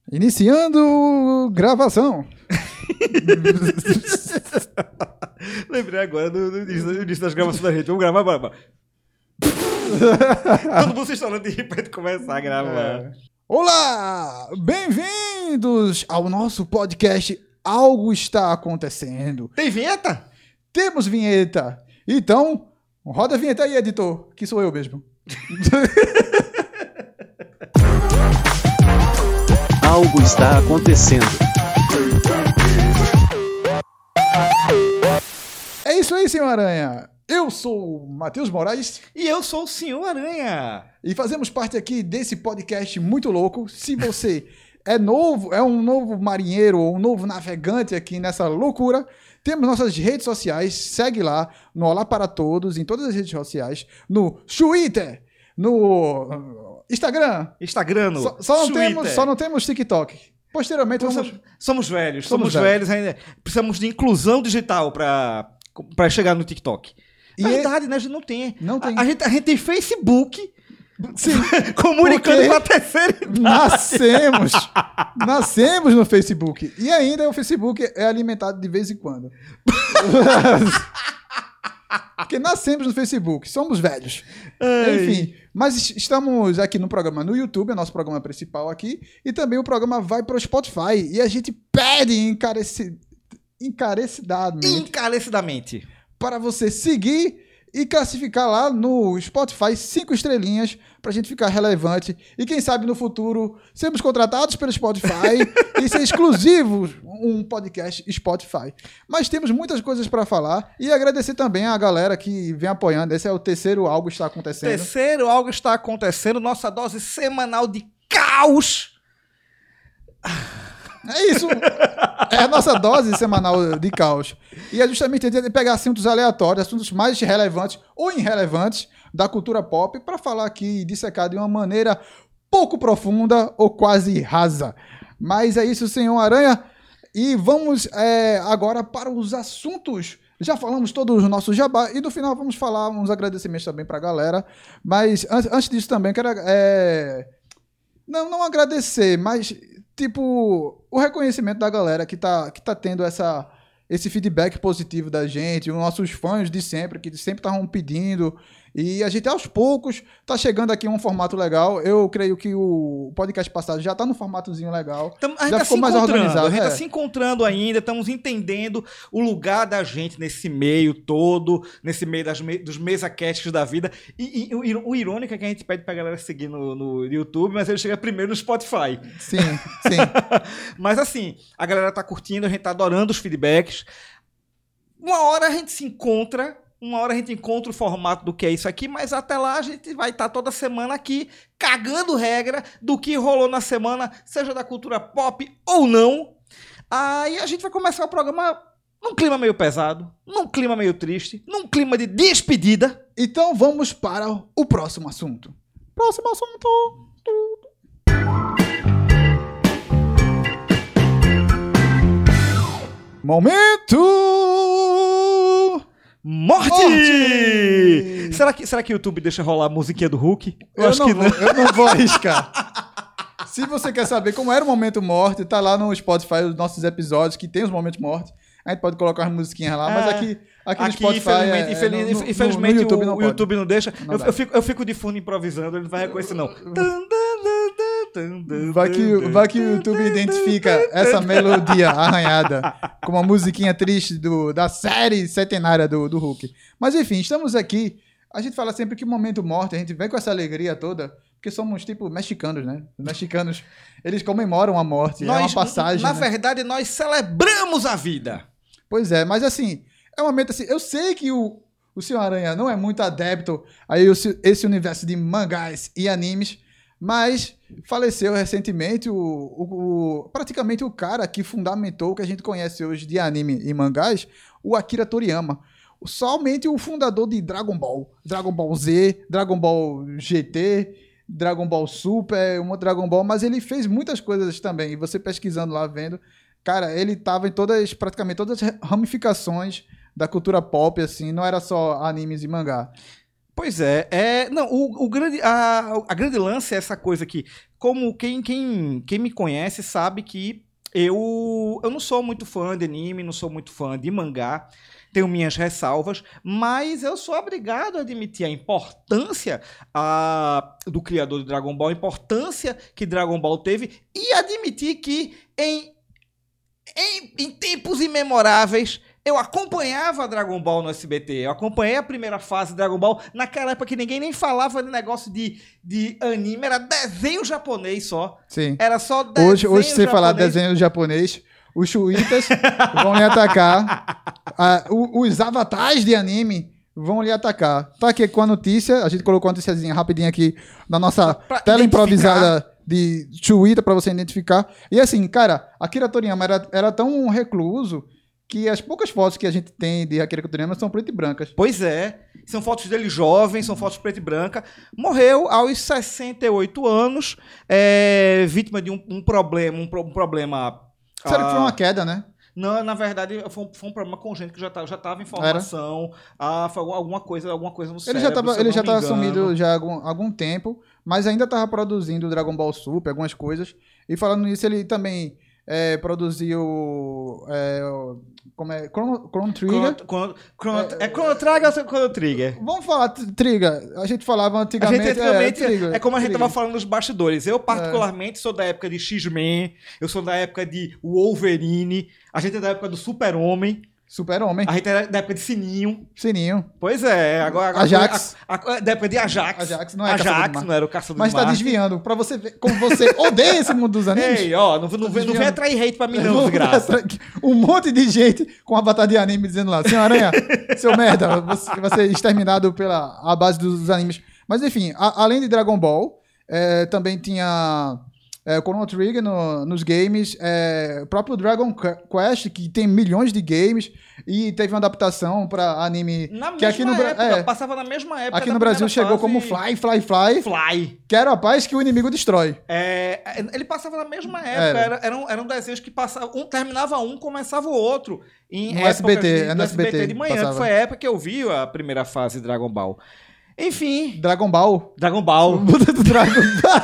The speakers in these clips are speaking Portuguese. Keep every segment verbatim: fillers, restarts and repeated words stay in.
Iniciando gravação. Lembrei agora do, do, início, do início das gravações da gente. Vamos gravar, bora, bora. Todo mundo se instalando de pra gente começar a gravar. É. Olá! Bem-vindos ao nosso podcast Algo Está Acontecendo. Tem vinheta? Temos vinheta. Então, roda a vinheta aí, editor, que sou eu mesmo. Algo está acontecendo. É isso aí, senhor Aranha. Eu sou o Matheus Moraes. E eu sou o senhor Aranha. E fazemos parte aqui desse podcast muito louco. Se você é novo, é um novo marinheiro ou um novo navegante aqui nessa loucura, temos nossas redes sociais. Segue lá no Olá para Todos, em todas as redes sociais, no Twitter, no Instagram. Instagram, no Só, só, não temos, só não temos TikTok. Posteriormente somos, vamos... somos velhos, Somos somos, velhos. velhos ainda. Precisamos de inclusão digital para para chegar no TikTok. E Verdade, é... né? A gente não tem. Não tem. A, a, gente, a gente tem Facebook. Sim, comunicando com a terceira idade. Nascemos, nascemos no Facebook. E ainda o Facebook é alimentado de vez em quando. Porque nascemos no Facebook, somos velhos. Ei. Enfim, mas estamos aqui no programa no YouTube, é nosso programa principal aqui, e também o programa vai para o Spotify. E a gente pede encareci... encarecidamente, encarecidamente para você seguir e classificar lá no Spotify cinco estrelinhas pra gente ficar relevante. E quem sabe no futuro sermos contratados pelo Spotify e ser exclusivos um podcast Spotify. Mas temos muitas coisas para falar e agradecer também a galera que vem apoiando. Esse é o terceiro Algo Está Acontecendo. Terceiro Algo Está Acontecendo, nossa dose semanal de caos. É isso. É a nossa dose semanal de caos. E é justamente a gente pegar assuntos aleatórios, assuntos mais relevantes ou irrelevantes da cultura pop para falar aqui e dissecar de uma maneira pouco profunda ou quase rasa. Mas é isso, senhor Aranha. E vamos é, agora para os assuntos. Já falamos todos os nossos jabá e no final vamos falar uns agradecimentos também para a galera. Mas an- antes disso também quero... É... Não, não agradecer, mas... Tipo, o reconhecimento da galera que tá, que tá tendo essa, esse feedback positivo da gente, os nossos fãs de sempre, que sempre estavam pedindo, e a gente aos poucos tá chegando aqui em um formato legal. Eu creio que o podcast passado já tá num formatozinho legal. Tamo, a gente já tá ficou se mais organizado. A gente é. tá se encontrando ainda, estamos entendendo o lugar da gente nesse meio todo, nesse meio das me, dos mesa-casts da vida. E, e o, o irônico é que a gente pede pra galera seguir no, no YouTube, mas ele chega primeiro no Spotify. Sim, sim. Mas assim, a galera tá curtindo, a gente tá adorando os feedbacks. Uma hora a gente se encontra... Uma hora a gente encontra o formato do que é isso aqui, mas até lá a gente vai estar toda semana aqui cagando regra do que rolou na semana, seja da cultura pop ou não. Aí a gente vai começar o programa num clima meio pesado, num clima meio triste, num clima de despedida. Então vamos para o próximo assunto. Próximo assunto. Momento... Morte! Morte! Será que, será que o YouTube deixa rolar a musiquinha do Hulk? Eu, eu acho não que vou, não. Eu não vou arriscar. Se você quer saber como era o Momento Morte, tá lá no Spotify, os nossos episódios, que tem os Momentos Morte. A gente pode colocar as musiquinhas lá, é, mas aqui, aqui, aqui no Spotify... Infelizmente, é, infeliz, no, no, infelizmente no YouTube o, não o YouTube não deixa. Não eu, eu, fico, eu fico de fundo improvisando, ele não vai reconhecer, não. Vai que, vai que o YouTube identifica essa melodia arranhada com uma musiquinha triste do, da série centenária do, do Hulk. Mas enfim, estamos aqui. A gente fala sempre que o Momento Morte, a gente vem com essa alegria toda, porque somos tipo mexicanos, né? Os mexicanos, eles comemoram a morte, nós, é uma passagem. Na né? verdade, nós celebramos a vida. Pois é, mas assim, é um momento assim, eu sei que o, o Senhor Aranha não é muito adepto a esse universo de mangás e animes, mas faleceu recentemente o, o, o, praticamente o cara que fundamentou o que a gente conhece hoje de anime e mangás, o Akira Toriyama. Somente o fundador de Dragon Ball, Dragon Ball Z, Dragon Ball G T, Dragon Ball Super, um Dragon Ball, mas ele fez muitas coisas também, e você pesquisando lá, vendo, cara, ele estava em todas, praticamente todas as ramificações da cultura pop, assim, não era só animes e mangá. Pois é, é não, o, o grande, a, a grande lance é essa coisa que, como quem, quem, quem me conhece sabe que eu, eu não sou muito fã de anime, não sou muito fã de mangá, tenho minhas ressalvas, mas eu sou obrigado a admitir a importância a, do criador de Dragon Ball, a importância que Dragon Ball teve, e admitir que em, em, em tempos imemoráveis eu acompanhava Dragon Ball no S B T, eu acompanhei a primeira fase de Dragon Ball, naquela época que ninguém nem falava de negócio de, de anime, era desenho japonês só. Sim. Era só desenho Hoje, hoje se você japonês. falar desenho japonês, os chuitas vão lhe atacar. Ah, o- os avatares de anime vão lhe atacar. Tá aqui com a notícia, a gente colocou uma noticiazinha rapidinho aqui na nossa Pra tela identificar. improvisada de Twitter pra você identificar. E assim, cara, Akira Toriyama era, era tão recluso que as poucas fotos que a gente tem de Akira Toriyama são preto e brancas. Pois é, são fotos dele jovem, são fotos preto e branca. Morreu aos sessenta e oito anos, é, vítima de um, um problema, um, pro- um problema... Sério ah, que foi uma queda, né? Não, na verdade, foi um, foi um problema congênito que já estava já tava em formação. Ah, foi alguma coisa, alguma coisa no Ele cérebro. já tava, se eu ele não já me tava engano. sumido já há algum, algum tempo, mas ainda tava produzindo Dragon Ball Super, algumas coisas. E falando nisso, ele também é, produziu. É, como é? Chrono, Chrono Trigger. Chrono, Chrono, Chrono, é Chrono Trigger ou Chrono Trigger? Vamos falar t- Trigger. A gente falava A antigamente. gente antigamente, é, Trigger, é como a gente Trigger. tava falando nos bastidores. Eu, particularmente, sou da época de X-Men, eu sou da época de Wolverine, a gente é da época do Super-Homem, Super-Homem. a gente é da época de Sininho. Sininho. Pois é, agora... agora Ajax. A, a, a, da época de Ajax. Ajax não é Caçador de Ajax, Marte. não era o Caçador Mas de tá Marte. desviando. Pra você ver como você odeia esse mundo dos animes. Ei, ó, não, não, não, vem- não vem desviando. atrair hate pra mim não, desgraça. Um monte de gente com avatar de anime dizendo lá, Senhor Aranha, seu merda, você vai ser exterminado pela a base dos animes. Mas enfim, a- além de Dragon Ball, é, também tinha é, Chrono Trigger no- nos games, é, o próprio Dragon Quest, que tem milhões de games, e teve uma adaptação pra anime Na que mesma aqui no, Bra- época, é, passava na mesma época aqui da no Brasil primeira chegou fase como Fly, Fly, Fly, Fly. que era a paz que o inimigo destrói. É, ele passava na mesma época, Era. era, eram, eram desenhos que passavam, um terminava um, começava o outro. Em No épocas S B T, de, é no do S B T de manhã, passava. que foi a época que eu vi a primeira fase de Dragon Ball. Enfim, Dragon Ball. Dragon Ball. Dragon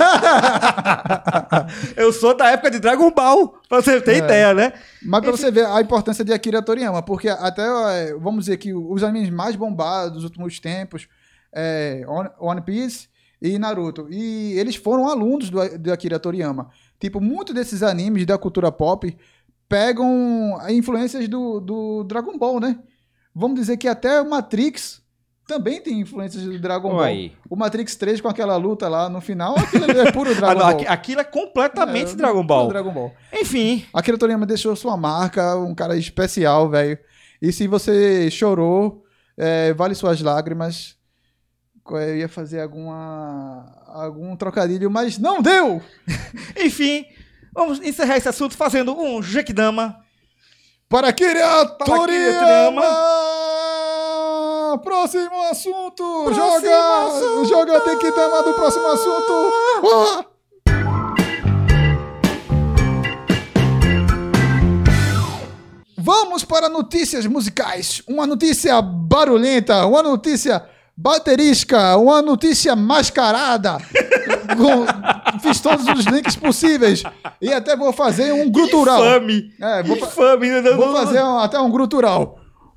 Eu sou da época de Dragon Ball, pra você ter É. ideia, né? Mas pra você ver a importância de Akira Toriyama, porque até, é, vamos dizer que os animes mais bombados dos últimos tempos, é One One Piece e Naruto, e eles foram alunos do, do Akira Toriyama. Tipo, muitos desses animes da cultura pop pegam influências do, do Dragon Ball, né? Vamos dizer que até o Matrix também tem influências do Dragon Oi. Ball. O Matrix três com aquela luta lá no final, aquilo ali é puro Ah, Dragon não, Ball. aqui- aquilo é completamente É, Dragon puro Ball. Dragon Ball. Enfim, Akira Toriyama deixou sua marca, um cara especial, velho. E se você chorou, é, vale suas lágrimas. Eu ia fazer alguma, algum trocadilho, mas não deu! enfim, vamos encerrar esse assunto fazendo um Jequidama. Para Akira Toriyama. Toriyama! Próximo assunto! Próximo joga! assunto. Joga Tenkidama do próximo assunto! Ah! Vamos para notícias musicais. Uma notícia barulhenta, uma notícia baterística, uma notícia mascarada. Com- Fiz todos os links possíveis. E até vou fazer um grutural. Infame. É, vou fa- Infame. Não, não, Vou não, fazer um- até um grutural.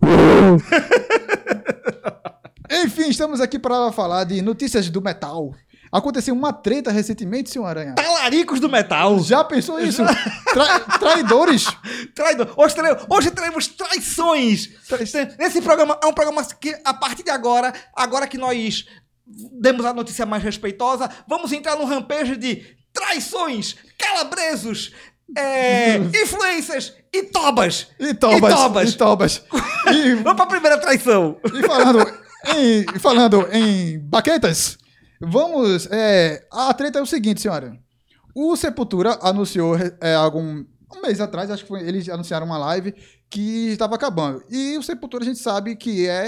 Enfim, estamos aqui para falar de notícias do metal. Aconteceu uma treta recentemente, senhor Aranha. Talaricos do metal. Já pensou isso? Tra- traidores. Traidor. Hoje, teremos, hoje teremos traições. Esse programa é um programa que, a partir de agora, agora que nós demos a notícia mais respeitosa, vamos entrar num rampage de traições, calabresos, é, influências e tobas. E tobas. E tobas. E tobas. E, Vamos pra primeira traição. e falando, em, e falando em baquetas, vamos... é, a treta é o seguinte, senhora. O Sepultura anunciou é, algum... Um mês atrás, acho que foi, eles anunciaram uma live que estava acabando. E o Sepultura a gente sabe que é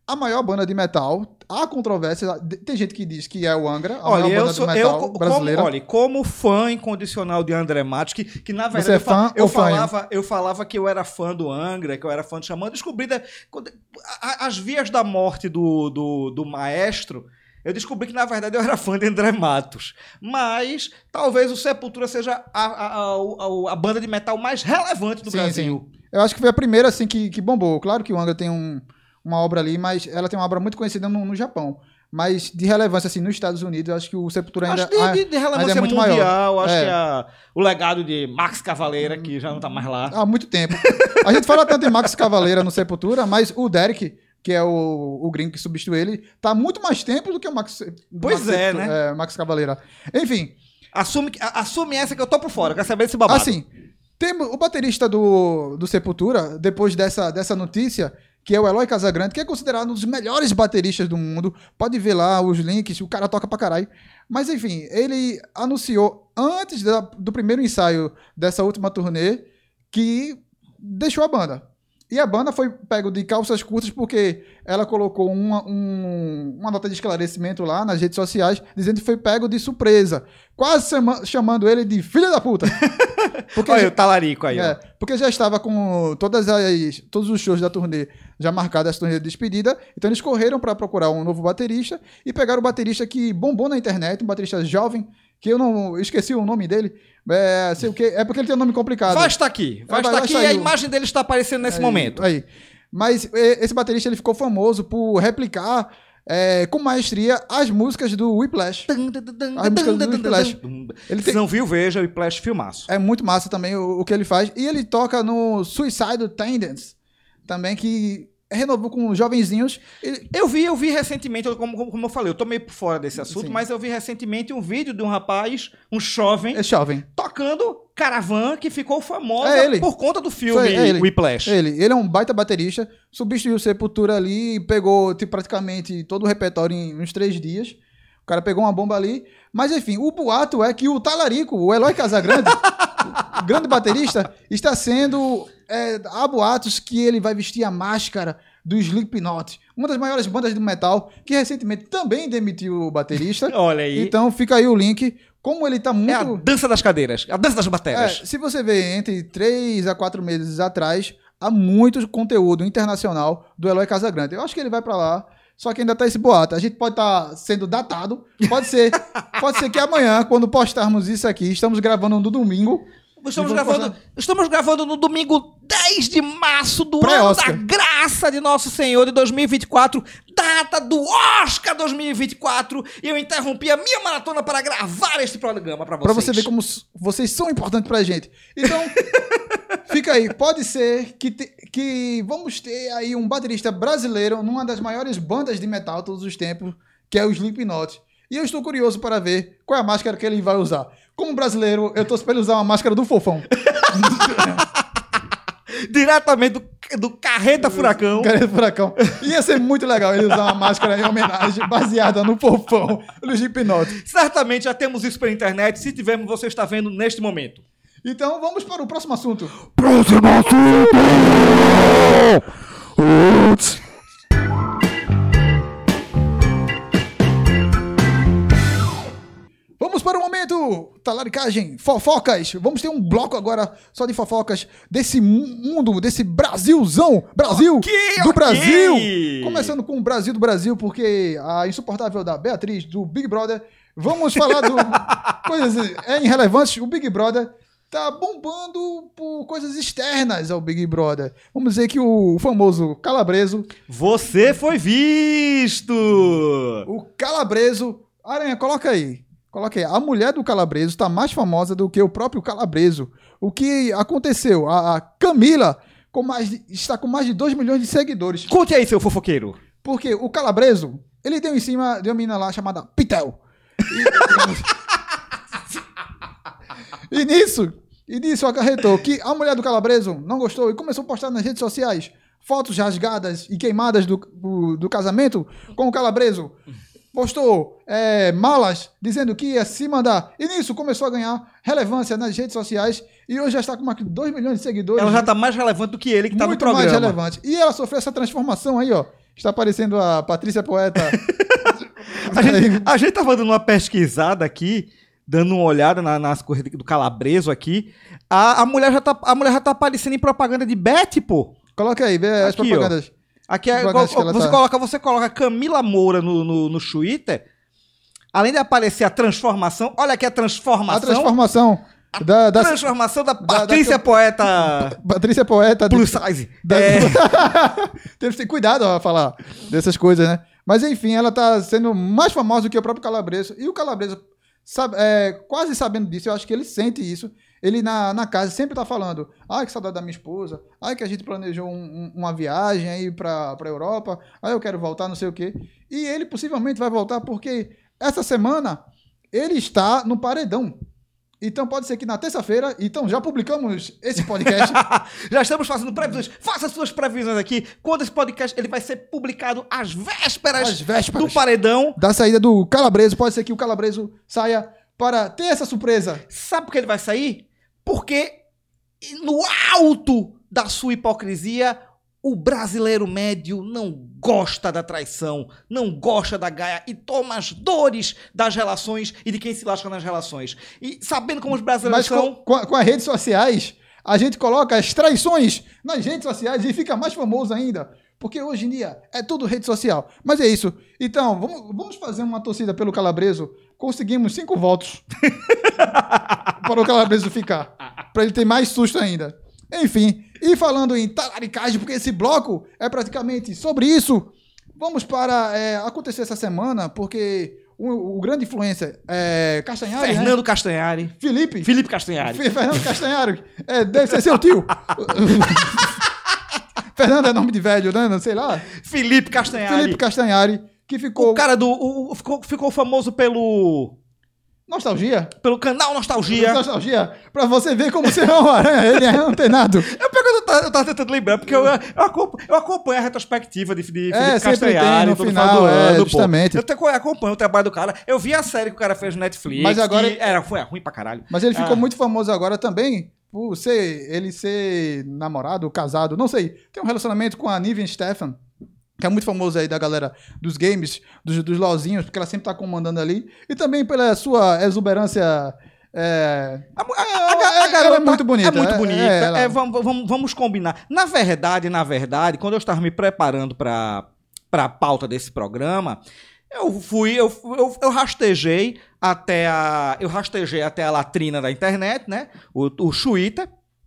a maior banda de metal. Há controvérsia. Tem gente que diz que é o Angra, a Olha, maior eu banda sou, de metal eu, como, brasileira. olha, como fã incondicional de André Matos, que, que na verdade Você é eu, fa- fã eu ou fã? falava, eu falava que eu era fã do Angra, que eu era fã do Xamã, descobri da- quando- a- as vias da morte do, do, do maestro, eu descobri que na verdade eu era fã de André Matos. Mas talvez o Sepultura seja a, a, a, a, a banda de metal mais relevante do Sim, Brasil. sim. Eu acho que foi a primeira assim que, que bombou. Claro que o Angra tem um, uma obra ali, mas ela tem uma obra muito conhecida no, no Japão. Mas de relevância assim nos Estados Unidos, eu acho que o Sepultura ainda, Acho que de, de, de ainda relevância é muito mundial, maior. acho É. que a, o legado de Max Cavaleira, que já não tá mais lá. Há muito tempo. A gente fala tanto em Max Cavaleira no Sepultura, mas o Derek, que é o, o gringo que substitui ele, tá há muito mais tempo do que o Max. Pois Max, é, né? É, Max Cavaleira. Enfim, Assume, que- a- assume essa que eu tô por fora, eu quero saber desse babado. assim, temos o baterista do, do Sepultura, depois dessa, dessa notícia, que é o Eloy Casagrande, que é considerado um dos melhores bateristas do mundo. Pode ver lá os links, o cara toca pra caralho. Mas enfim, ele anunciou antes da- do primeiro ensaio dessa última turnê que deixou a banda. E a banda foi pego de calças curtas porque ela colocou uma, um- uma nota de esclarecimento lá nas redes sociais, dizendo que foi pego de surpresa. Quase chama- chamando ele de filho da puta. Porque Olha já- o talarico aí, é, ó. porque já estava com todas as, todos os shows da turnê já marcados, a turnê de despedida. Então eles correram para procurar um novo baterista e pegaram o baterista que bombou na internet, um baterista jovem, que eu não eu esqueci o nome dele. É, sei o quê, é porque ele tem um nome complicado. Vai estar aqui, vai É, vai- estar vai aqui sair e a o- imagem dele está aparecendo nesse Aí, momento. Aí. Mas é, esse baterista ele ficou famoso por replicar é, com maestria as músicas do Whiplash. As músicas do Whiplash. Ele tem- Se não viu, veja o Whiplash filmaço. É muito massa também o, o que ele faz. E ele toca no Suicidal Tendencies, também, que renovou com jovenzinhos. Ele- Eu vi, eu vi recentemente, eu- como, como como eu falei, eu tô meio por fora desse assunto, Sim. mas eu vi recentemente um vídeo de um rapaz, um jovem, é jovem. tocando Caravan, que ficou famosa É ele. por conta do filme Foi, é ele. Whiplash. Ele, ele é um baita baterista, substituiu o Sepultura ali, pegou tipo, praticamente todo o repertório em uns três dias. O cara pegou uma bomba ali. Mas enfim, o boato é que o Talarico, o Eloy Casagrande, o grande baterista, está sendo... É, há boatos que ele vai vestir a máscara do Slipknot, uma das maiores bandas de metal, que recentemente também demitiu o baterista. Olha aí. Então fica aí o link. Como ele tá muito... É a dança das cadeiras, a dança das É, baterias. se você ver entre três a quatro meses atrás, há muito conteúdo internacional do Eloy Casagrande. Eu acho que ele vai pra lá, só que ainda tá esse boato. A gente pode estar sendo datado, pode ser, pode ser que amanhã, quando postarmos isso aqui, estamos gravando no domingo. Estamos e vamos gravando, postar- estamos gravando no domingo dez de março do ano da Pré-Oscar. graça de Nosso Senhor de dois mil e vinte e quatro, data do Oscar dois mil e vinte e quatro, e eu interrompi a minha maratona para gravar este programa para vocês. Pra você ver como s- vocês são importantes pra gente. Então, fica aí. Pode ser que, te- que vamos ter aí um baterista brasileiro numa das maiores bandas de metal de todos os tempos, que é o Slipknot. E eu estou curioso para ver qual é a máscara que ele vai usar. Como brasileiro, eu torço pra ele usar uma máscara do Fofão. Diretamente do, do Carreta Furacão. Cara do Furacão. Ia ser muito legal ele usar uma máscara em homenagem baseada no Fofão, no Slipknot. Certamente já temos isso pela internet. Se tivermos, você está vendo neste momento. Então, vamos para o próximo assunto. Próximo assunto! Vamos para o momento, talaricagem, fofocas. Vamos ter um bloco agora só de fofocas desse mu- mundo, desse Brasilzão. Brasil Ok, do ok. Brasil. Começando com o Brasil do Brasil, porque a insuportável da Beatriz, do Big Brother. Vamos falar do coisas é, irrelevantes. O Big Brother tá bombando por coisas externas ao Big Brother. Vamos dizer que o famoso Calabreso, Você foi visto! o Calabreso... Aranha, coloca aí. Coloca aí. A mulher do Calabreso está mais famosa do que o próprio Calabreso. O que aconteceu? A, a Camila com mais de- está com mais de dois milhões de seguidores. Conte aí, seu fofoqueiro. Porque o Calabreso, ele deu em cima de uma menina lá chamada Pitel. E, e nisso, e nisso acarretou que a mulher do Calabreso não gostou e começou a postar nas redes sociais fotos rasgadas e queimadas do, do, do casamento com o Calabreso. Postou é, malas dizendo que ia se mandar. E nisso começou a ganhar relevância nas redes sociais. E hoje já está com mais de dois milhões de seguidores. Ela já tá mais relevante do que ele que tá no muito programa. mais relevante. E ela sofreu essa transformação aí, ó. Está aparecendo a Patrícia Poeta. A gente, a gente tava dando uma pesquisada aqui, dando uma olhada na, nas coisas do Calabreso aqui. A, a, mulher já tá, a mulher já tá aparecendo em propaganda de Beth, pô. Coloca aí, vê as Aqui, propagandas. Aqui é, Propagandas que ela você, tá- coloca, você coloca Camila Moura no, no, no Twitter. Além de aparecer a transformação, olha aqui a transformação. A transformação da, da transformação da da- Patrícia da- Poeta Patrícia Poeta. plus size. Da- É, Temos que ter cuidado a falar dessas coisas, né? Mas enfim, ela tá sendo mais famosa do que o próprio Calabreso. E o Calabreso, sabe, é, quase sabendo disso, eu acho que ele sente isso. Ele na, na casa sempre tá falando: ai, que saudade da minha esposa. Ai, que a gente planejou um- um- uma viagem aí pra, pra Europa. Ai, eu quero voltar, não sei o quê. E ele possivelmente vai voltar porque essa semana ele está no paredão. Então pode ser que na terça-feira, então já publicamos esse podcast. já estamos fazendo previsões. Faça suas previsões aqui. Quando esse podcast ele vai ser publicado às vésperas, Às vésperas. do paredão. Da saída do Calabreso, pode ser que o Calabreso saia para ter essa surpresa. Sabe por que ele vai sair? Porque no alto da sua hipocrisia, o brasileiro médio não gosta da traição, não gosta da gaia e toma as dores das relações e de quem se lasca nas relações. E sabendo como os brasileiros Mas são... com, com, a- com as redes sociais, a gente coloca as traições nas redes sociais e fica mais famoso ainda. Porque hoje em dia é tudo rede social. Mas é isso. Então, vamos, vamos fazer uma torcida pelo Calabreso. Conseguimos cinco votos para o Calabreso ficar. Para ele ter mais susto ainda. Enfim, e falando em talaricagem, porque esse bloco é praticamente sobre isso, vamos para é, acontecer essa semana, porque o, o grande influencer é Castanhari, Fernando né? Castanhari. Felipe. Felipe Castanhari. Fe- Fernando Castanhari. É, deve ser seu tio. Fernando é nome de velho, né? Não sei lá. Felipe Castanhari. Felipe Castanhari, que ficou... O cara do... o- o- ficou, ficou famoso pelo... Nostalgia. Pelo canal Nostalgia. Nostalgia. Pra você ver como você é um aranha. Ele é antenado. Eu, pego, eu, tava, eu tava tentando lembrar, porque eu, eu, acompanho, eu acompanho a retrospectiva de, de Felipe É, sempre tem Castanhari no todo final, final do é, ano, pô. justamente. Eu te- eu acompanho o trabalho do cara. Eu vi a série que o cara fez no Netflix. Mas agora- que era, foi ruim pra caralho. Mas ele ficou Ah. muito famoso agora também por ser, ele ser namorado, casado, não sei. Tem um relacionamento com a Niven Stefan, que é muito famoso aí da galera dos games, dos, dos LOLzinhos, porque ela sempre tá comandando ali. E também pela sua exuberância... É, A, a- a- É, a- a ela garota é muito bonita, É muito é- bonita. é, ela- É, vamos, vamos, vamos combinar. Na verdade, na verdade, quando eu estava me preparando para a pauta desse programa, eu fui, eu, eu, eu rastejei até a. Eu rastejei até a latrina da internet, né? O, o Twitter.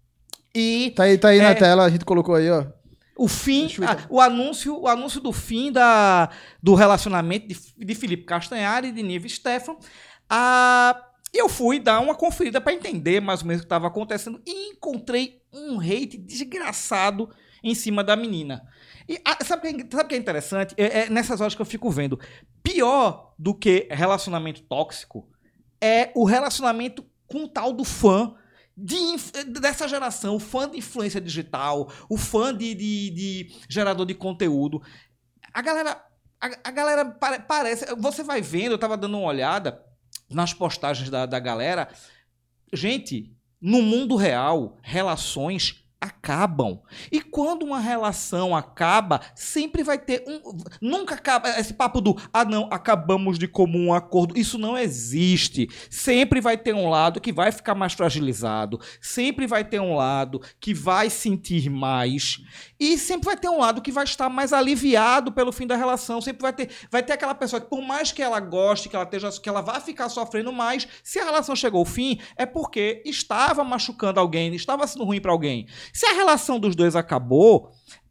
E tá aí, tá aí É. na tela, a gente colocou aí, ó. o fim, Twitter. ah, o anúncio, o anúncio do fim da, do relacionamento de, de Felipe Castanhari e de Nive Stefan. Ah, eu fui dar uma conferida para entender mais ou menos o que estava acontecendo e encontrei um hate desgraçado em cima da menina. E ah, sabe o que, é- sabe o que é interessante? É, é nessas horas que eu fico vendo. Pior do que relacionamento tóxico é o relacionamento com o tal do fã de inf- dessa geração, o fã de influência digital, o fã de, de, de gerador de conteúdo. A galera, a, a galera pare- parece... Você vai vendo, eu tava dando uma olhada nas postagens da, da galera. Gente, no mundo real, relações acabam. E quando uma relação acaba, sempre vai ter um... Nunca acaba esse papo do, ah não, acabamos de comum acordo. Isso não existe. Sempre vai ter um lado que vai ficar mais fragilizado. Sempre vai ter um lado que vai sentir mais. E sempre vai ter um lado que vai estar mais aliviado pelo fim da relação. Sempre vai ter, vai ter aquela pessoa que, por mais que ela goste, que ela esteja, que ela vai ficar sofrendo mais, se a relação chegou ao fim, é porque estava machucando alguém, estava sendo ruim para alguém. Se a relação dos dois acabou,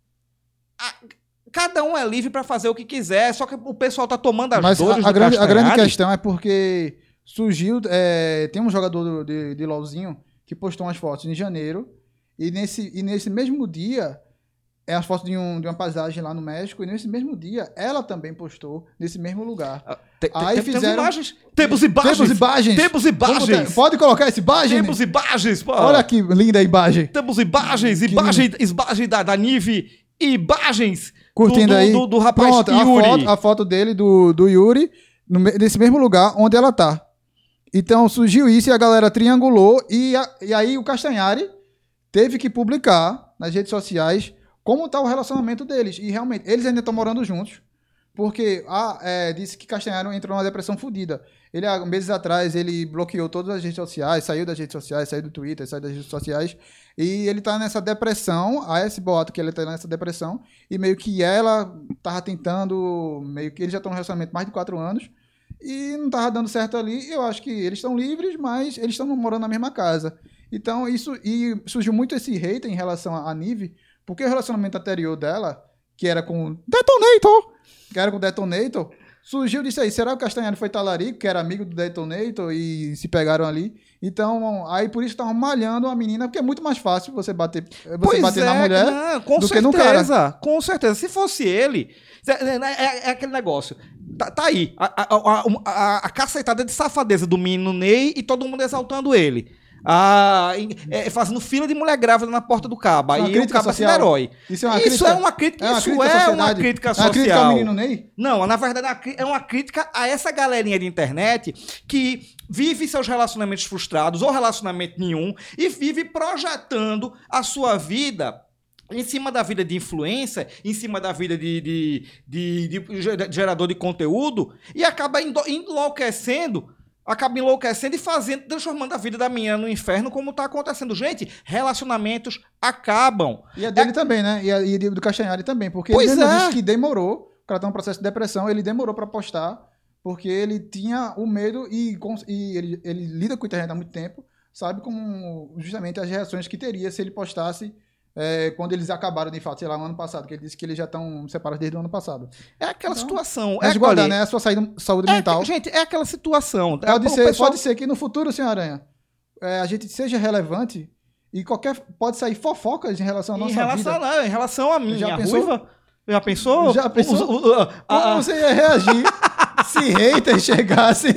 a- cada um é livre para fazer o que quiser, só que o pessoal tá tomando as Mas dores a, a, do grande, a grande Castanhari. questão é porque surgiu... é, tem um jogador do- de, de LOLzinho que postou umas fotos em janeiro e nesse, e nesse mesmo dia... É as fotos de, um, de uma paisagem lá no México, e nesse mesmo dia, ela também postou, nesse mesmo lugar. Ah, te- te- Aí tem- fizeram- Temos imagens. Temos imagens. Temos imagens. Temos Vamos imagens. ter- Pode colocar essa imagem? Temos imagens. Pô. Olha que linda a imagem. Temos imagens. Que Imagens imagem da, da Nive. Imagens Curtindo do, do, aí. do, do rapaz Pronto, a Yuri. foto, a foto dele, do, do Yuri, no me- nesse mesmo lugar onde ela tá. Então surgiu isso e a galera triangulou, e, a- e aí o Castanhari teve que publicar nas redes sociais como tá o relacionamento deles. E realmente, eles ainda estão morando juntos. Porque ah, é, disse que Castanhari entrou numa depressão fodida. Ele, há meses atrás, ele bloqueou todas as redes sociais, saiu das redes sociais, saiu do Twitter, saiu das redes sociais. E ele tá nessa depressão, há esse boato que ele tá nessa depressão. E meio que ela tava tentando, meio que eles já estão num relacionamento há mais de quatro anos. E não tava dando certo ali. Eu acho que eles estão livres, mas eles estão morando na mesma casa. Então, isso... E surgiu muito esse hate em relação a Nive, porque o relacionamento anterior dela, que era com Detonator, que era com Detonator, surgiu disso aí. Será que o Castanhari foi talarico, que era amigo do Detonator, e se pegaram ali? Então, aí por isso estavam malhando a menina, porque é muito mais fácil você bater, você Pois bater é, na mulher não, com do certeza, que no cara. com certeza. Se fosse ele, é, é- é aquele negócio. Tá, tá aí, a, a, a, a, a cacetada de safadeza do menino Ney e todo mundo exaltando ele. Ah, é, fazendo fila de mulher grávida na porta do caba. Isso é uma Aí o crítica caba sendo social. herói. Isso é uma Isso crítica, é uma crítica, é uma isso crítica à é uma sociedade. crítica É uma social. crítica ao menino Ney? Não, na verdade é uma cri- é uma crítica a essa galerinha de internet que vive seus relacionamentos frustrados ou relacionamento nenhum e vive projetando a sua vida em cima da vida de influência, em cima da vida de, de, de, de ger- gerador de conteúdo e acaba endo- enlouquecendo, acaba enlouquecendo e fazendo, transformando a vida da menina no inferno, como tá acontecendo. Gente, relacionamentos acabam. E a dele também, né? E a e do Castanhari também, porque Pois ele mesmo é. disse que demorou, o cara tá num processo de depressão, ele demorou pra postar, porque ele tinha o medo e, cons- e ele, ele lida com a internet há muito tempo, sabe como justamente as reações que teria se ele postasse é, quando eles acabaram, de fato, sei lá, no ano passado, que ele disse que eles já estão separados desde o ano passado. É aquela Então, situação. É Resguardar, aquele- né? A sua saída, saúde é, mental. gente, é aquela situação. Pode O ser, pessoal- pode ser que no futuro, senhor Aranha, é, a gente seja relevante e qualquer pode sair fofocas em relação à nossa em relação, vida. não, em relação a mim, Já a pensou? ruiva. Já pensou? Já pensou? Os- o- o- a- Como a- você ia reagir se haters chegassem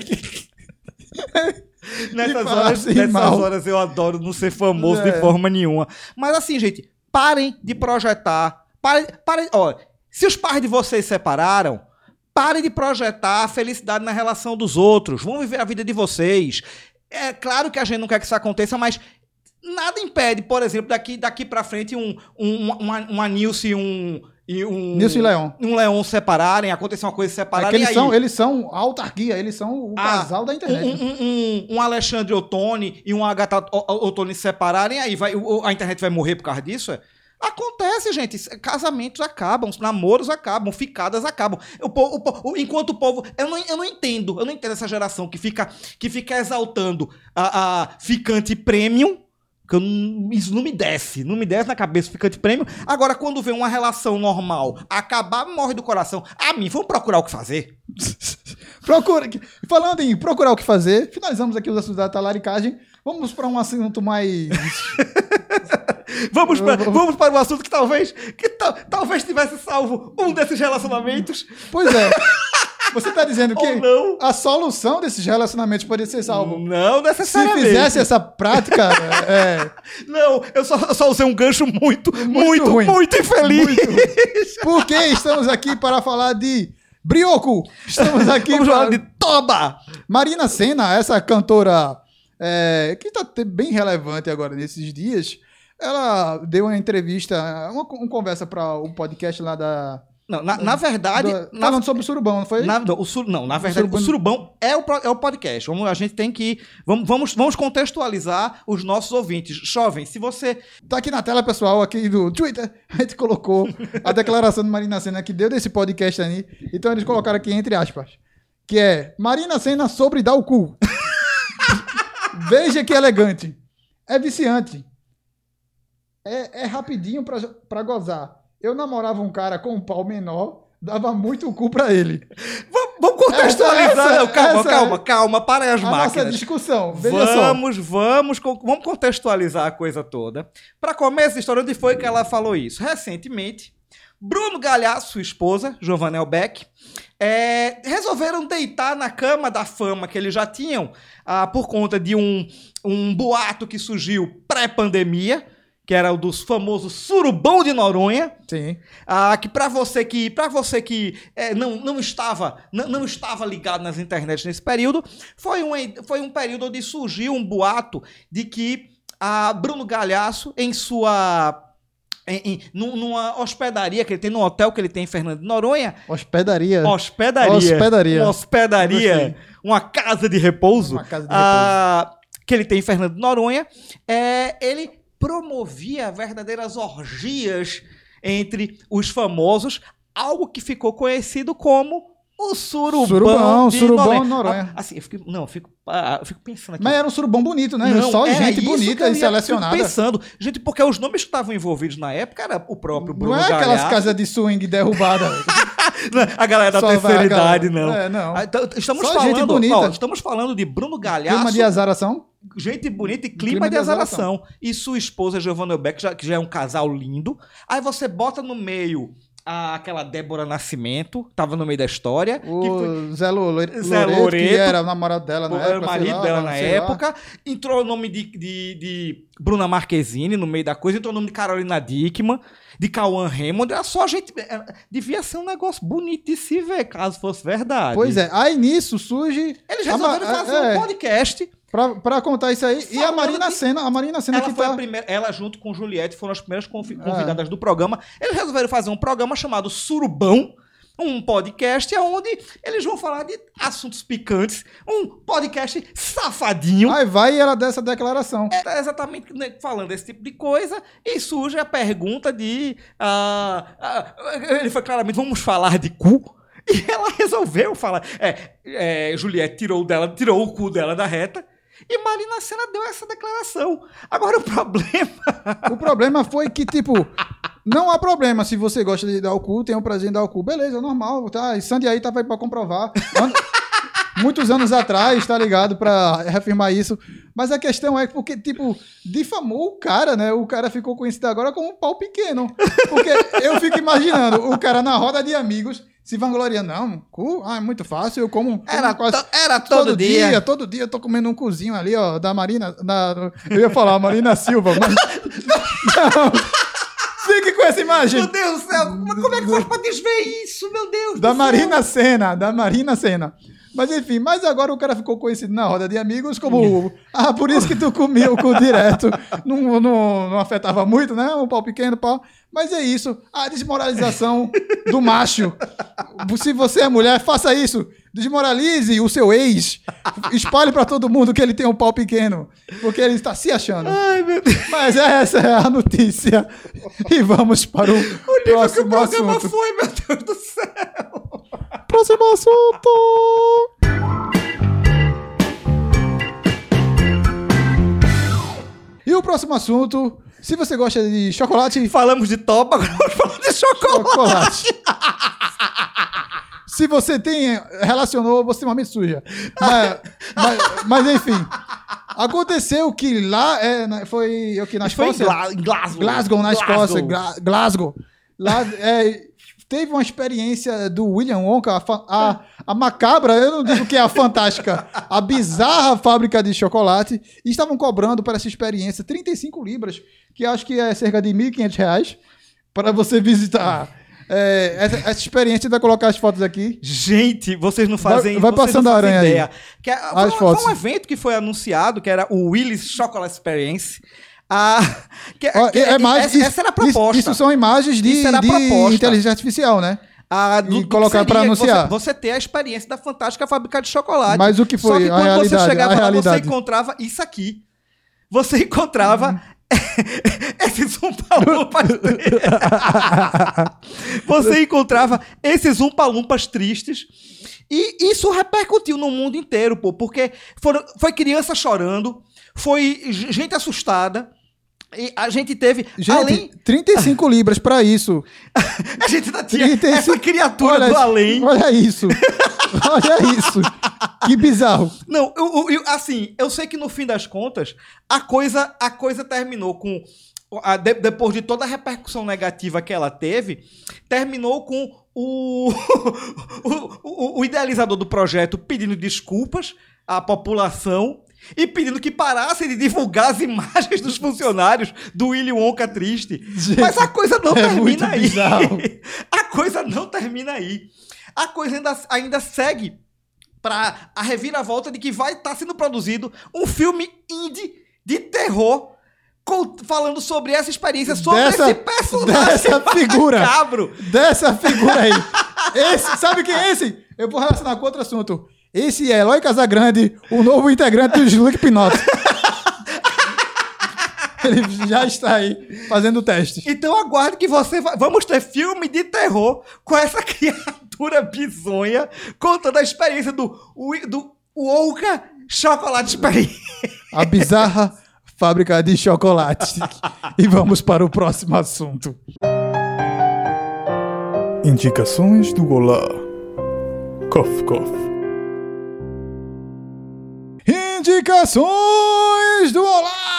nessas, falar horas, assim nessas mal? horas eu adoro não ser famoso É. de forma nenhuma. Mas assim, gente, parem de projetar. Parem, parem, ó, se os pais de vocês separaram, parem de projetar a felicidade na relação dos outros. Vão viver a vida de vocês. É claro que a gente não quer que isso aconteça, mas nada impede, por exemplo, daqui, daqui pra frente um, um, uma, uma Nilce e um... E um Nilce e Leon. Um Leon separarem, acontecer uma coisa É separada. que eles, e aí, são, eles são a autarquia, eles são o Ah, casal da um, internet. um, um, um Alexandre Ottoni e um Agatha O- Ottoni se separarem, aí vai, o- a internet vai morrer por causa disso? É? Acontece, gente. Casamentos acabam, namoros acabam, ficadas acabam. O, po- o po- o- enquanto o povo. Eu não, eu não entendo, eu não entendo essa geração que fica, que fica exaltando a, a ficante premium. Que eu não- isso não me desce, não me desce na cabeça ficante premium. Agora, quando vê uma relação normal acabar, morre do coração. A mim, vamos procurar o que fazer. Procura. Falando em procurar o que fazer, finalizamos aqui os assuntos da talaricagem. Vamos para um assunto mais. Vamos, pra, Eu vou- vamos para um assunto que talvez que ta- talvez tivesse salvo um desses relacionamentos. Pois é. Você está dizendo que Ou não. a solução desses relacionamentos poderia ser salvo. Não Se necessariamente. fizesse essa prática, é, Não, eu só, eu só usei um gancho muito, muito, muito, ruim. infeliz. porque estamos aqui para falar de brioco. Estamos aqui Vamos para falar de toba. Marina Sena, essa cantora é, que está bem relevante agora nesses dias. Ela deu uma entrevista, uma, uma conversa para o podcast lá da. Não, na, na verdade... do- na, falando sobre o surubão, não foi? na- não, o sur, não, na verdade, surubão- o surubão é o, pro- é o podcast. Vamos, a gente tem que... Vamos, vamos, vamos contextualizar os nossos ouvintes. Jovem, se você... Tá aqui na tela, pessoal, aqui do Twitter, a gente colocou a declaração de Marina Sena que deu desse podcast aí. Então eles colocaram aqui entre aspas, que é Marina Sena sobre dar o cu. Veja que elegante. É viciante. É, é rapidinho pra, pra gozar. Eu namorava um cara com um pau menor, dava muito o cu pra ele. Vamos, vamos contextualizar. Essa- não, calma, essa calma, é calma. Parem as A nossa máquinas. discussão, veja só. Vamos, vamos, con- vamos contextualizar a coisa toda. Para começo da história, onde foi que ela falou isso? Recentemente, Bruno Galhaço, sua esposa, Giovanna Elbeck, é, resolveram deitar na cama da fama que eles já tinham ah, por conta de um, um boato que surgiu pré-pandemia, que era o dos famosos surubão de Noronha. Sim. Ah, que para você que para você que é, não, não estava não, não estava ligado nas internets nesse período, foi um, foi um período onde surgiu um boato de que a Bruno Galhaço em sua em, em, numa hospedaria que ele tem, num hotel que ele tem em Fernando de Noronha. Hospedaria. Hospedaria. Hospedaria. Uma hospedaria. Uma casa de repouso. Uma casa de ah, que ele tem em Fernando de Noronha. É, ele promovia verdadeiras orgias entre os famosos, algo que ficou conhecido como o surubão, Surubão, de surubão Noronha. de Noronha. Assim, eu fico, não, eu fico, ah, eu fico pensando aqui. Mas era um surubão bonito, né? Não, Só era gente isso que bonita eu e ia- selecionada. Fico pensando, gente, porque os nomes que estavam envolvidos na época era o próprio Bruno Não é aquelas Galhardo. casas de swing derrubadas. A galera da Só terceira vai a galera- idade, não. É, não. Ah, então, Estamos Só gente falando, bonita. ó, estamos falando de Bruno Galhardo, Clima de azaração. gente bonita e clima, Clima de de azaração. E sua esposa, Giovanna Beck, já, que já é um casal lindo. Aí você bota no meio a- aquela Débora Nascimento, tava no meio da história. que foi- O Zé Loreto, Zé Loreto, Loreto, que era o namorado dela na era época. o sei marido lá, dela na sei lá. época. Entrou o nome de, de, de Bruna Marquezine no meio da coisa. Entrou o nome de Carolina Dickmann, de Cauã Raymond. Era só gente... era- devia ser um negócio bonito de se ver, caso fosse verdade. Pois é. Aí nisso surge... Eles a resolveram Ma- fazer é, um podcast. Pra, pra contar isso aí. E a Falando Marina de- Sena. A Marina Sena Ela que foi tá... a primeira, ela junto com Juliette foram as primeiras convi- convidadas do programa. Eles resolveram fazer um programa chamado Surubão, um podcast onde eles vão falar de assuntos picantes, um podcast safadinho. Aí vai e ela dá essa declaração. Era exatamente né, falando desse tipo de coisa e surge a pergunta de ah, ah, ele foi claramente, vamos falar de cu? E ela resolveu falar. É, é, Juliette tirou, dela, tirou o cu dela da reta e Marina Sena deu essa declaração. Agora o problema... O problema foi que, tipo, não há problema se você gosta de dar o cu, tem um prazer em dar o cu. Beleza, normal, tá? E Sandy aí tava aí pra comprovar. An- Muitos anos atrás, tá ligado? Pra reafirmar isso. Mas a questão é porque, tipo, difamou o cara, né? O cara ficou conhecido agora como um pau pequeno. Porque eu fico imaginando o cara na roda de amigos se vangloriando. Não, cu? Ah, é muito fácil, eu como... como Era, quase- to- era todo, dia. Todo dia eu tô comendo um cozinho ali, ó, da Marina. Da, eu ia falar Marina Silva, mas. Não. Fique com essa imagem. Meu Deus do céu, como como é que faz pra desver isso, meu Deus Da do Marina Sena, da Marina Sena. Mas enfim, mas agora o cara ficou conhecido na roda de amigos como. Ah, por isso que tu comia o cu direto. Não, não, não afetava muito, né? Um pau pequeno, pau. Mas é isso. A desmoralização do macho. Se você é mulher, faça isso. Desmoralize o seu ex. Espalhe pra todo mundo que ele tem um pau pequeno. Porque ele está se achando. Ai, meu Deus. Mas essa é a notícia. E vamos para o, O nível que o próximo programa assunto. foi, meu Deus do céu. Próximo assunto. E o próximo assunto, se você gosta de chocolate, Falamos de toba, agora vamos falar de chocolate. chocolate. Se você tem, relacionou, você tem uma mente suja. Mas, mas, mas, enfim, aconteceu que lá, é, na- foi o que na Foi em Escócia? Gla- em Glasgow. Glasgow, na Escócia. Glasgow. Gla- Glasgow. Lá é, teve uma experiência do William Wonka, a, fa- a, a macabra, eu não digo que é a fantástica, a bizarra fábrica de chocolate, e estavam cobrando para essa experiência trinta e cinco libras, que acho que é cerca de mil e quinhentos reais, para você visitar. É, essa, essa experiência, vai colocar as fotos aqui. Gente, vocês não fazem Vai- vai vocês passando não a fazem aranha aí. ideia. Que é, As foi, um- fotos. foi um evento que foi anunciado, que era o Willis Chocolate Experience. Ah, que, Ó, que- é mais- essa, essa era a isso- proposta. Isso, são imagens de, Isso era a de proposta. inteligência artificial, né? Ah, do, E do que colocar pra seria anunciar. Você, você ter a experiência da fantástica fábrica de chocolate. Mas o que Só foi que a quando você realidade, chegava a lá, realidade? você encontrava isso aqui. Você encontrava esses umpalumpas tristes. Você encontrava esses umpalumpas tristes. E isso repercutiu no mundo inteiro, pô, porque foram, foi criança chorando, foi g- gente assustada. E a gente teve, Gente, além... trinta e cinco libras pra isso. A gente ainda tinha trinta e cinco essa criatura olha, do além. Olha isso. Olha isso. Que bizarro. Não, eu, eu- assim, eu sei que no fim das contas, a coisa, a coisa terminou com... a- de- depois de toda a repercussão negativa que ela teve, terminou com o, o, o- o idealizador do projeto pedindo desculpas à população e pedindo que parassem de divulgar as imagens dos funcionários do Willy Wonka triste. Gente, Mas a coisa não é muito termina aí. bizarro. A coisa não termina aí. A coisa ainda, ainda segue para a reviravolta de que vai estar sendo produzido um filme indie de terror com- falando sobre essa experiência, sobre Dessa- esse personagem dessa figura. macabro. Dessa figura aí. Esse, sabe quem é esse? Eu vou relacionar com outro assunto. Esse é Eloy Casagrande, o novo integrante do Slipknot. Ele já está aí fazendo o teste. Então aguarde que você vai... Vamos ter filme de terror com essa criatura bizonha, contando a experiência do, do Wonka Chocolate Experience. A bizarra fábrica de chocolate. E vamos para o próximo assunto. Indicações do Olá. Cof, cof. Indicações do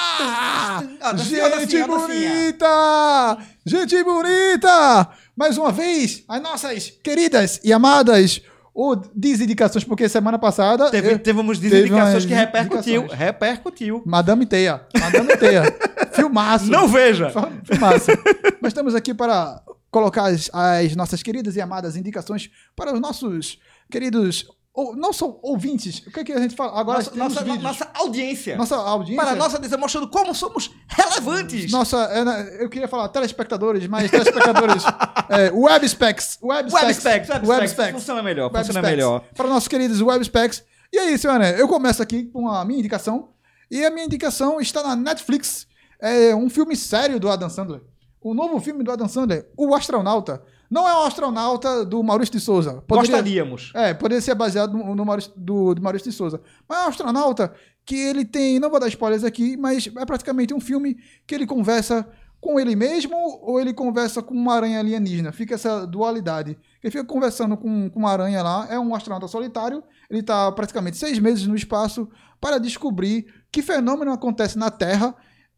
Olá! Ah, dancinha, Gente dancinha, dancinha. bonita! Gente bonita! Mais uma vez, as nossas queridas e amadas ou desindicações, porque semana passada... Teve, eu- teve umas teve indicações umas que repercutiu. indicações. Repercutiu. Madame Teia. Madame Teia. Filmaço. Não veja! Filmaço. Nós estamos aqui para colocar as, as nossas queridas e amadas indicações para os nossos queridos... Ou, não são ouvintes. O que, é que a gente fala? Agora Nossa, temos nossa, vídeos. nossa audiência. Nossa audiência. Para a nossa audiência, mostrando como somos relevantes. Nossa, é, né, eu queria falar telespectadores, mas telespectadores. é, web specs. Web Web specs. specs, web Web specs. specs. Funciona melhor, Web funciona specs. melhor. Para nossos queridos web specs. E aí, senhor Ané, eu começo aqui com a minha indicação. E a minha indicação está na Netflix. É um filme sério do Adam Sandler. O novo filme do Adam Sandler, O Astronauta. Não é o astronauta do Maurício de Souza. Poderia- Gostaríamos. É, poderia ser baseado no, no Maurício, do, do Maurício de Souza. Mas é um astronauta que ele tem, não vou dar spoilers aqui, mas é praticamente um filme que ele conversa com ele mesmo ou ele conversa com uma aranha alienígena. Fica essa dualidade. Ele fica conversando com, com uma aranha lá, é um astronauta solitário, ele está praticamente seis meses no espaço para descobrir que fenômeno acontece na Terra.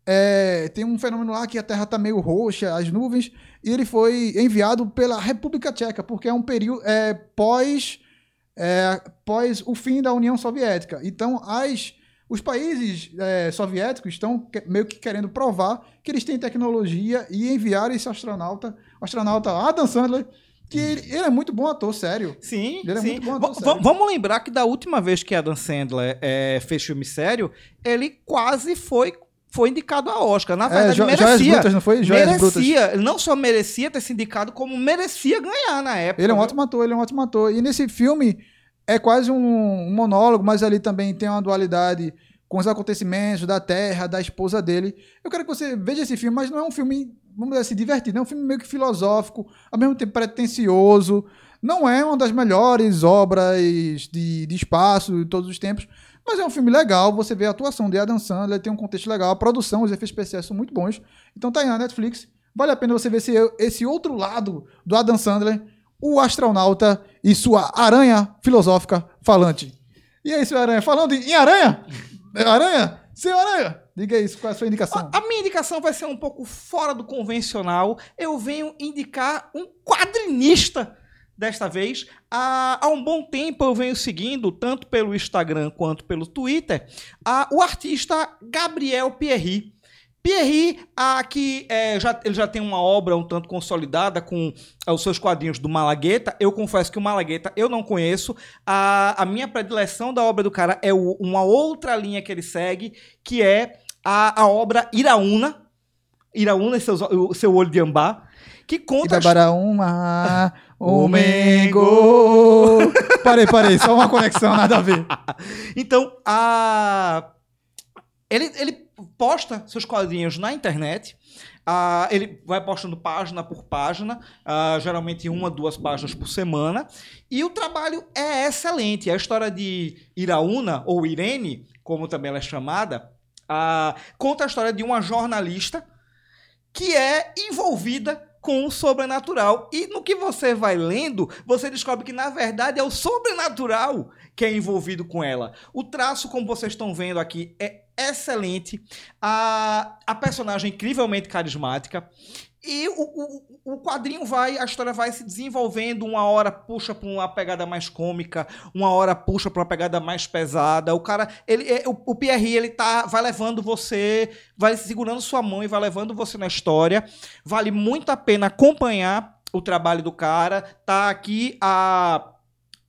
É, tem um fenômeno lá que a Terra está meio roxa, as nuvens, e ele foi enviado pela República Tcheca, porque é um período é, pós, é, pós o fim da União Soviética. Então, as, os países é, soviéticos estão que- meio que querendo provar que eles têm tecnologia e enviaram esse astronauta, o astronauta Adam Sandler, que ele, ele é muito bom ator, sério. Sim, Ele é sim. muito bom ator, Va- sério. va- Vamos lembrar que da última vez que Adam Sandler é, fez filme sério, ele quase foi, foi indicado a Oscar. Na É, verdade, Jo- Joias merecia. Brutas, não foi? Joias Brutas. merecia. Ele não só merecia ter sido indicado, como merecia ganhar na época. Ele é um viu? ótimo ator, ele é um ótimo ator. E nesse filme é quase um, um monólogo, mas ali também tem uma dualidade com os acontecimentos da Terra, da esposa dele. Eu quero que você veja esse filme, mas não é um filme, vamos dizer assim, divertido. É um filme meio que filosófico, ao mesmo tempo pretencioso. Não é uma das melhores obras de, de espaço de todos os tempos, mas é um filme legal. Você vê a atuação de Adam Sandler, tem um contexto legal, a produção, os efeitos especiais são muito bons. Então tá aí na Netflix. Vale a pena você ver esse, esse outro lado do Adam Sandler, o astronauta e sua aranha filosófica falante. E aí, senhor Aranha? Falando em aranha? Aranha? Senhor Aranha? Diga isso, qual é a sua indicação? A, a minha indicação vai ser um pouco fora do convencional. Eu venho indicar um quadrinista desta vez. Há, há um bom tempo eu venho seguindo, tanto pelo Instagram quanto pelo Twitter, a, o artista Gabriel Pierry. Pierry, ah, que, é, já, ele já tem uma obra um tanto consolidada com ah, os seus quadrinhos do Malagueta. Eu confesso que o Malagueta eu não conheço. A, a minha predileção da obra do cara é o, uma outra linha que ele segue, que é a, a obra Iraúna. Iraúna e seus, o seu olho de ambá. Que conta... Ibabaraúma, o Mengo. Parei, parei, só uma conexão, nada a ver. Então, a... ele, ele posta seus quadrinhos na internet. Ah, ele vai postando página por página, ah, geralmente uma, duas páginas por semana. E o trabalho é excelente. A história de Iraúna, ou Irene, como também ela é chamada, ah, conta a história de uma jornalista que é envolvida com o sobrenatural. E no que você vai lendo, você descobre que, na verdade, é o sobrenatural que é envolvido com ela. O traço, como vocês estão vendo aqui, é excelente. A, a personagem é incrivelmente carismática. E o, o, o quadrinho vai, a história vai se desenvolvendo. Uma hora puxa para uma pegada mais cômica, uma hora puxa para uma pegada mais pesada. O cara, ele, é, o, o Pierre, ele tá, vai levando você, vai segurando sua mão e vai levando você na história. Vale muito a pena acompanhar o trabalho do cara. Tá aqui a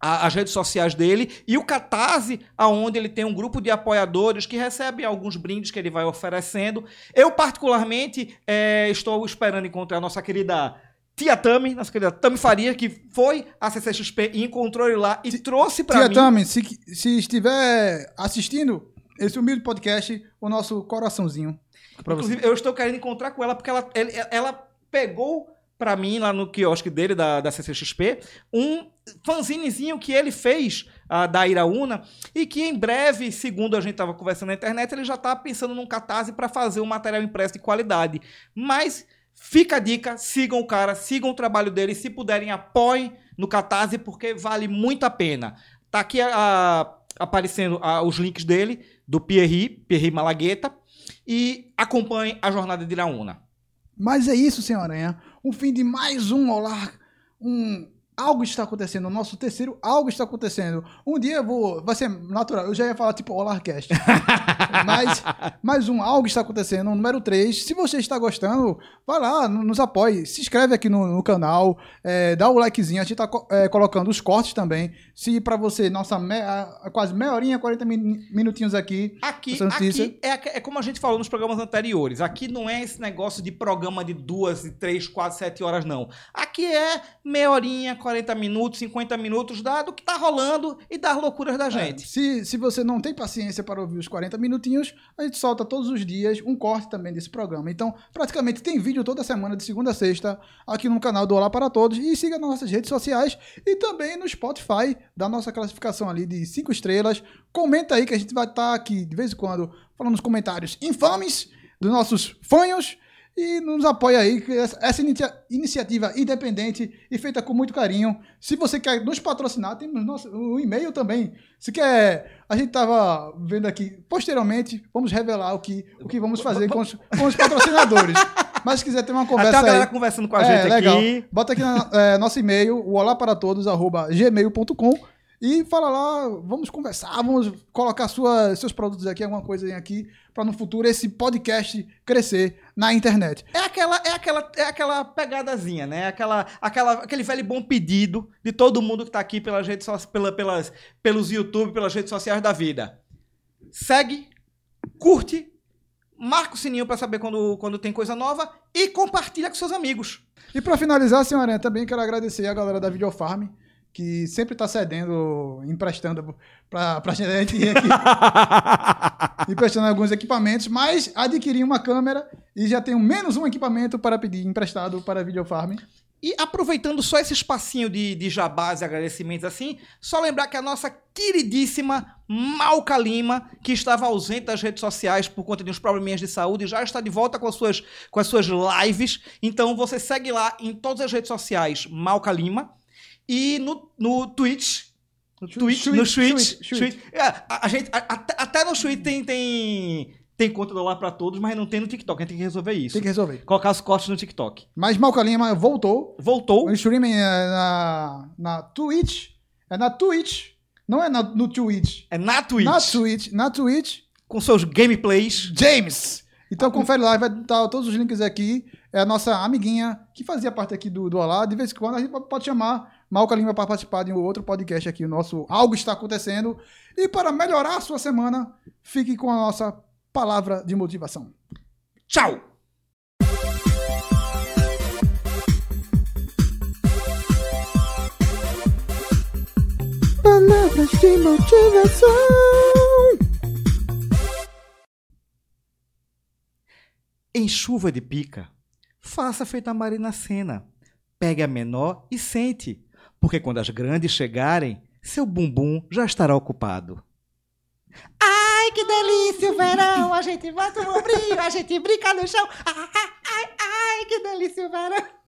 a, as redes sociais dele e o Catarse, onde ele tem um grupo de apoiadores que recebem alguns brindes que ele vai oferecendo. Eu, particularmente, é, estou esperando encontrar a nossa querida Tia Tami, nossa querida Tami Faria, que foi à C C X P e encontrou ele lá e T- trouxe para mim... Tia Tami, se, se estiver assistindo esse humilde podcast, o nosso coraçãozinho. Inclusive, você. Eu estou querendo encontrar com ela porque ela, ele, ela pegou para mim, lá no quiosque dele, da, da C C X P, um fanzinezinho que ele fez uh, da Iraúna e que em breve, segundo a gente estava conversando na internet, ele já está pensando num Catarse para fazer um material impresso de qualidade. Mas fica a dica, sigam o cara, sigam o trabalho dele, se puderem, apoiem no Catarse, porque vale muito a pena. Tá aqui a, a, aparecendo a, os links dele, do Pierri, Pierri Malagueta, e acompanhem a jornada de Iraúna. Mas é isso, senhor Aranha. O fim de mais um Olá. Um, algo está acontecendo. O nosso terceiro algo está acontecendo. Um dia eu vou... Vai ser natural. Eu já ia falar tipo Olarcast. Mas mais um algo está acontecendo. O número três. Se você está gostando, vai lá, nos apoie. Se inscreve aqui no, no canal. É, dá o likezinho. A gente está é, colocando os cortes também. Se para você, nossa, me, a, quase meia horinha, quarenta minutinhos aqui. Aqui, aqui é, é como a gente falou nos programas anteriores. Aqui não é esse negócio de programa de duas, três, quatro, sete horas, não. Aqui é meia horinha, quarenta minutos, cinquenta minutos da, do que tá rolando e das loucuras da gente. É, se, se você não tem paciência para ouvir os quarenta minutinhos, a gente solta todos os dias um corte também desse programa. Então, praticamente tem vídeo toda semana, de segunda a sexta, aqui no canal do Olá para Todos. E siga nas nossas redes sociais e também no Spotify, da nossa classificação ali de cinco estrelas. Comenta aí que a gente vai estar aqui de vez em quando falando nos comentários infames dos nossos fanhos. E nos apoia aí, essa inicia- iniciativa independente e feita com muito carinho. Se você quer nos patrocinar, tem o nosso o e-mail também. Se quer, a gente estava vendo aqui, posteriormente, vamos revelar o que, o que vamos fazer com os, com os patrocinadores. Mas se quiser ter uma conversa Até a galera aí, conversando com a é, gente legal. aqui. Bota aqui no é, nosso e-mail, o olá para todos arroba gmail ponto com. E fala lá, vamos conversar, vamos colocar sua, seus produtos aqui, alguma coisa aqui, para no futuro esse podcast crescer na internet. É aquela, é aquela, é aquela pegadazinha, né? Aquela, aquela, aquele velho bom pedido de todo mundo que tá aqui pelas redes so- pela, pelas, pelos YouTube, pelas redes sociais da vida. Segue, curte, marca o sininho para saber quando, quando tem coisa nova e compartilha com seus amigos. E para finalizar, senhora, também quero agradecer a galera da Videofarm, que sempre está cedendo, emprestando para a gente ir aqui, emprestando alguns equipamentos, mas adquiri uma câmera e já tenho menos um equipamento para pedir emprestado para a Videofarm. E aproveitando só esse espacinho de, de jabás e agradecimentos assim, só lembrar que a nossa queridíssima Malca Lima, que estava ausente das redes sociais por conta de uns probleminhas de saúde, já está de volta com as suas, com as suas lives. Então você segue lá em todas as redes sociais, Malca Lima. E no, no Twitch, no Twitch, no Twitch, Twitch, é, a, a gente, a, até, até no Twitch tem, tem, tem conta do Olá para Todos, mas não tem no TikTok, a gente tem que resolver isso. Tem que resolver. Colocar os cortes no TikTok. Mas Malca Lima voltou. Voltou. O streaming é na, na Twitch. É na Twitch. Não é na, no Twitch. É na Twitch. Na Twitch. Na Twitch. Com seus gameplays. James! Então confere lá, vai estar todos os links aqui. É a nossa amiguinha que fazia parte aqui do, do Olá. De vez em quando a gente pode chamar Malca Lima para participar de um outro podcast aqui. O nosso Algo Está Acontecendo. E para melhorar a sua semana, fique com a nossa palavra de motivação. Tchau! Palavras de motivação. Em chuva de pica, faça feita a Marina Sena. Pegue a menor e sente, porque quando as grandes chegarem, seu bumbum já estará ocupado. Ai, que delícia o verão! A gente bate no ombrinho, a gente brinca no chão. Ai, ai, ai, que delícia o verão!